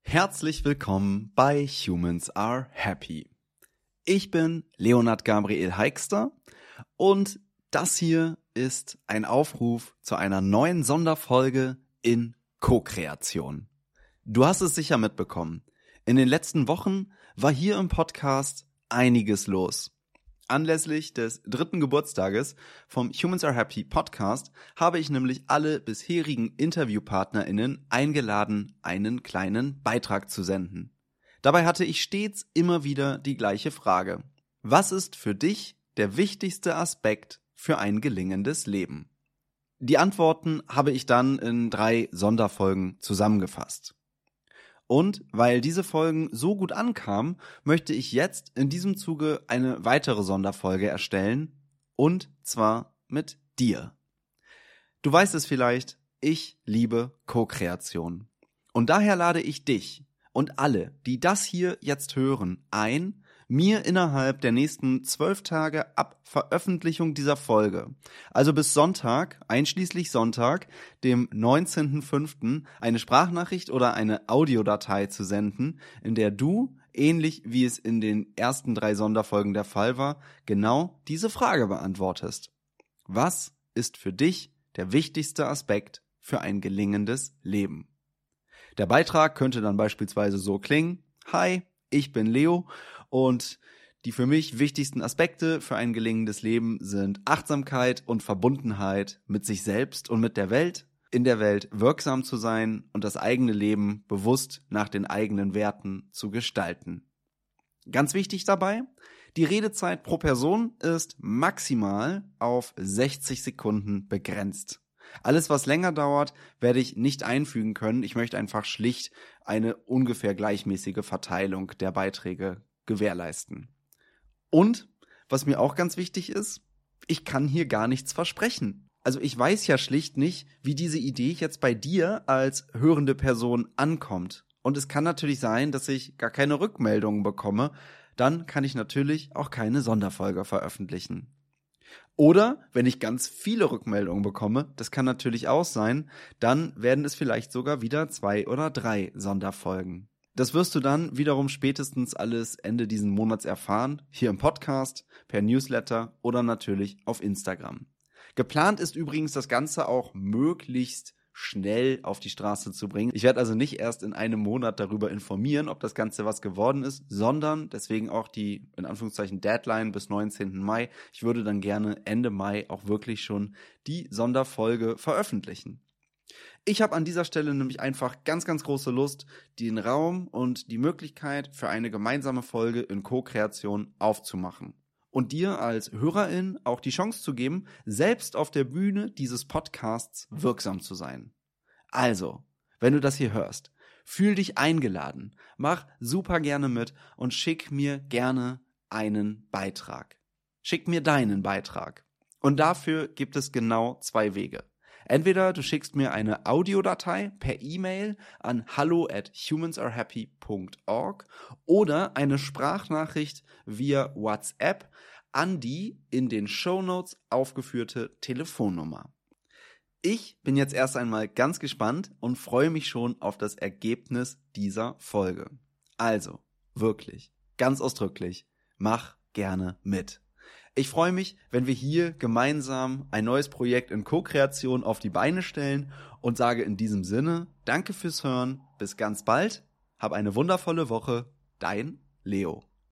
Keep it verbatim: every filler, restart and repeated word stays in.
Herzlich willkommen bei Humans Are Happy. Ich bin Leonhard Gabriel Heikster und das hier ist ein Aufruf zu einer neuen Sonderfolge in Co-Kreation. Du hast es sicher mitbekommen. In den letzten Wochen war hier im Podcast einiges los. Anlässlich des dritten Geburtstages vom Humans Are Happy Podcast habe ich nämlich alle bisherigen InterviewpartnerInnen eingeladen, einen kleinen Beitrag zu senden. Dabei hatte ich stets immer wieder die gleiche Frage. Was ist für dich der wichtigste Aspekt für ein gelingendes Leben? Die Antworten habe ich dann in drei Sonderfolgen zusammengefasst. Und weil diese Folgen so gut ankamen, möchte ich jetzt in diesem Zuge eine weitere Sonderfolge erstellen, und zwar mit dir. Du weißt es vielleicht, ich liebe Co-Kreation. Und daher lade ich dich und alle, die das hier jetzt hören, ein, mir innerhalb der nächsten zwölf Tage ab Veröffentlichung dieser Folge, also bis Sonntag, einschließlich Sonntag, dem neunzehnten fünften, eine Sprachnachricht oder eine Audiodatei zu senden, in der du, ähnlich wie es in den ersten drei Sonderfolgen der Fall war, genau diese Frage beantwortest. Was ist für dich der wichtigste Aspekt für ein gelingendes Leben? Der Beitrag könnte dann beispielsweise so klingen: Hi, ich bin Leo und die für mich wichtigsten Aspekte für ein gelingendes Leben sind Achtsamkeit und Verbundenheit mit sich selbst und mit der Welt, in der Welt wirksam zu sein und das eigene Leben bewusst nach den eigenen Werten zu gestalten. Ganz wichtig dabei: Die Redezeit pro Person ist maximal auf sechzig Sekunden begrenzt. Alles, was länger dauert, werde ich nicht einfügen können. Ich möchte einfach schlicht eine ungefähr gleichmäßige Verteilung der Beiträge gewährleisten. Und, was mir auch ganz wichtig ist, ich kann hier gar nichts versprechen. Also ich weiß ja schlicht nicht, wie diese Idee jetzt bei dir als hörende Person ankommt. Und es kann natürlich sein, dass ich gar keine Rückmeldungen bekomme. Dann kann ich natürlich auch keine Sonderfolge veröffentlichen. Oder, wenn ich ganz viele Rückmeldungen bekomme, das kann natürlich auch sein, dann werden es vielleicht sogar wieder zwei oder drei Sonderfolgen. Das wirst du dann wiederum spätestens alles Ende diesen Monats erfahren, hier im Podcast, per Newsletter oder natürlich auf Instagram. Geplant ist übrigens, das Ganze auch möglichst schnell auf die Straße zu bringen. Ich werde also nicht erst in einem Monat darüber informieren, ob das Ganze was geworden ist, sondern deswegen auch die, in Anführungszeichen, Deadline bis neunzehnten Mai. Ich würde dann gerne Ende Mai auch wirklich schon die Sonderfolge veröffentlichen. Ich habe an dieser Stelle nämlich einfach ganz, ganz große Lust, den Raum und die Möglichkeit für eine gemeinsame Folge in Co-Kreation aufzumachen. Und dir als Hörerin auch die Chance zu geben, selbst auf der Bühne dieses Podcasts wirksam zu sein. Also, wenn du das hier hörst, fühl dich eingeladen, mach super gerne mit und schick mir gerne einen Beitrag. Schick mir deinen Beitrag. Und dafür gibt es genau zwei Wege. Entweder du schickst mir eine Audiodatei per E-Mail an hallo at humansarhappy punkt org oder eine Sprachnachricht via WhatsApp an die in den Shownotes aufgeführte Telefonnummer. Ich bin jetzt erst einmal ganz gespannt und freue mich schon auf das Ergebnis dieser Folge. Also, wirklich, ganz ausdrücklich, mach gerne mit. Ich freue mich, wenn wir hier gemeinsam ein neues Projekt in Co-Kreation auf die Beine stellen und sage in diesem Sinne, danke fürs Hören, bis ganz bald, hab eine wundervolle Woche, dein Leo.